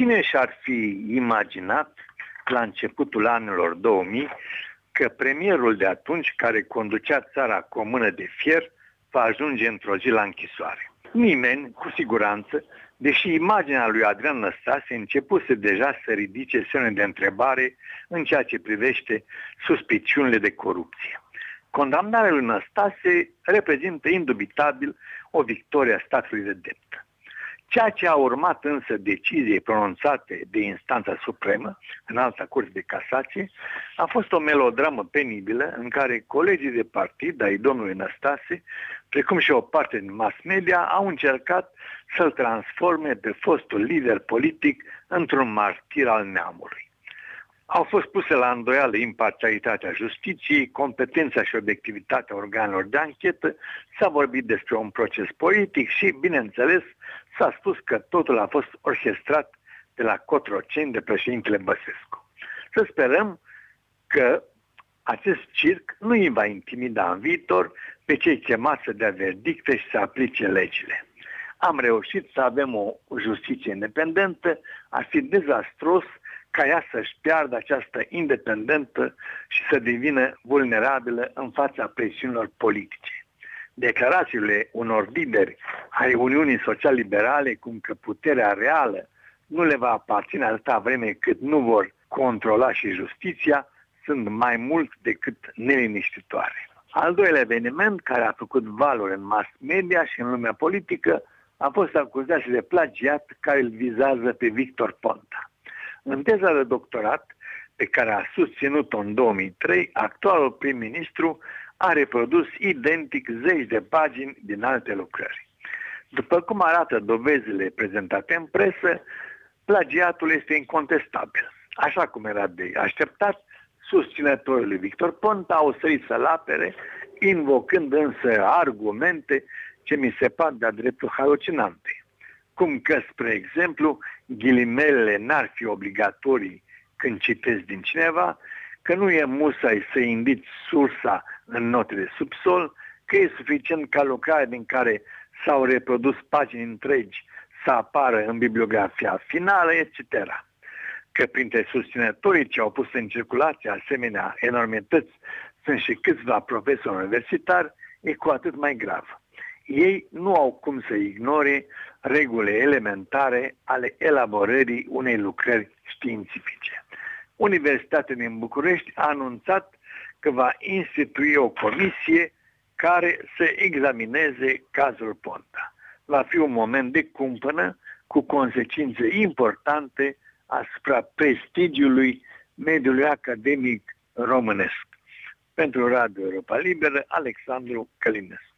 Cine și-ar fi imaginat la începutul anilor 2000 că premierul de atunci, care conducea țara cu o mână de fier, va ajunge într-o zi la închisoare? Nimeni, cu siguranță, deși imaginea lui Adrian Năstase începuse deja să ridice semne de întrebare în ceea ce privește suspiciunile de corupție. Condamnarea lui Năstase reprezintă indubitabil o victorie a statului de drept. Ceea ce a urmat însă deciziei pronunțate de instanța supremă, Înalta Curte de Casație, a fost o melodramă penibilă în care colegii de partid ai domnului Năstase, precum și o parte din mass media, au încercat să-l transforme pe fostul lider politic într-un martir al neamului. Au fost puse la îndoială imparțialitatea justiției, competența și obiectivitatea organelor de anchetă, s-a vorbit despre un proces politic și, bineînțeles, s-a spus că totul a fost orchestrat de la Cotroceni de președintele Băsescu. Să sperăm că acest circ nu îi va intimida în viitor pe cei chemați să dea verdicte și să aplice legile. Am reușit să avem o justiție independentă, ar fi dezastros ca ea să-și piardă această independență și să devină vulnerabilă în fața presiunilor politice. Declarațiile unor lideri ai Uniunii Social-Liberale, cum că puterea reală nu le va aparține atâta vreme cât nu vor controla și justiția, sunt mai mult decât neliniștitoare. Al doilea eveniment care a făcut valuri în mass media și în lumea politică a fost acuzația de plagiat care îl vizează pe Victor Ponta. În teza de doctorat, pe care a susținut-o în 2003, actualul prim-ministru a reprodus identic zeci de pagini din alte lucrări. După cum arată dovezile prezentate în presă, plagiatul este incontestabil. Așa cum era de așteptat, susținătorii lui Victor Ponta au sărit să-l apere, invocând însă argumente ce mi se par de-a dreptul halucinante. Cum că, spre exemplu, ghilimelele n-ar fi obligatorii când citesc din cineva, că nu e musai să indici sursa în note de subsol, că e suficient ca lucrarea din care s-au reprodus pagini întregi să apară în bibliografia finală, etc. Că printre susținătorii ce au pus în circulație asemenea enormități sunt și câțiva profesori universitari, e cu atât mai grav. Ei nu au cum să ignore regulile elementare ale elaborării unei lucrări științifice. Universitatea din București a anunțat că va institui o comisie care să examineze cazul Ponta. Va fi un moment de cumpănă cu consecințe importante asupra prestigiului mediului academic românesc. Pentru Radio Europa Liberă, Alexandru Călinescu.